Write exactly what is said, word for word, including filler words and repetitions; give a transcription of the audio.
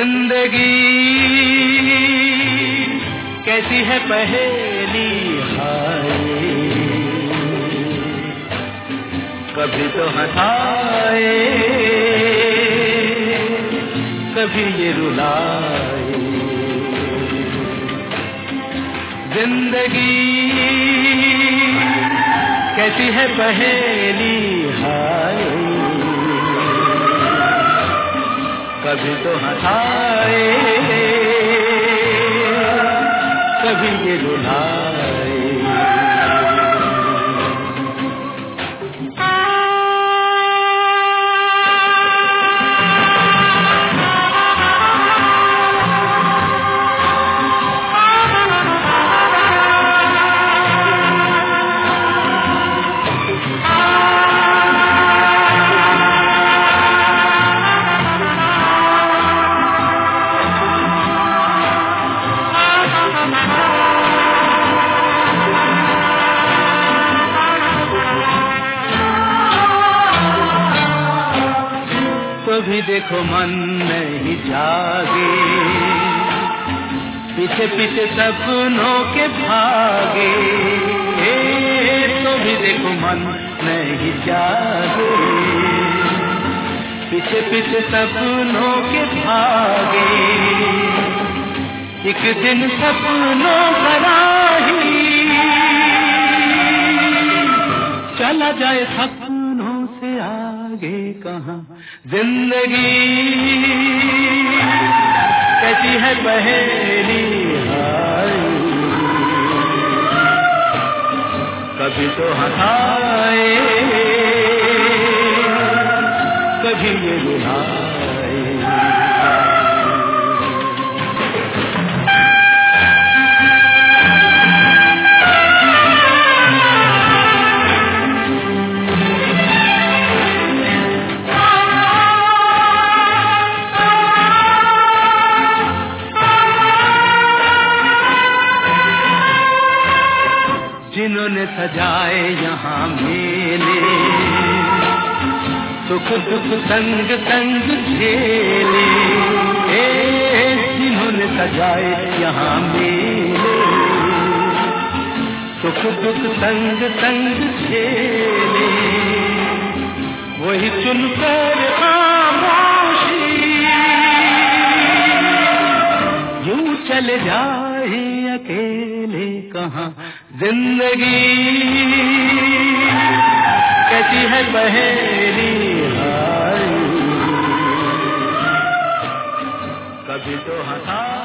जिंदगी कैसी है पहेली हाय, कभी तो हंसाए कभी ये रुलाए। जिंदगी कैसी है पहेली हाय, कभी तो हंसाए कभी ये रुलाए। कभी देखो मन नहीं जागे, पीछे पीछे सपनों के भागे। तो भी देखो मन नहीं जागे, पीछे पीछे सपनों के भागे। एक दिन सपनों का राही चला जाए सपनों से आगे कहाँ। जिंदगी कैसी है पहेली हाय, कभी तो हंसाए कभी ये रुलाए। जिन्होंने सजाए यहाँ मेले, सुख दुख संग संग झेले। जिन्होंने सजाए यहाँ मेले, सुख दुख संग संग झेले। वही चुनकर खामोशी यूं चले जाए अकेले कहाँ। जिंदगी कैसी है पहेली हाय, कभी तो हंसा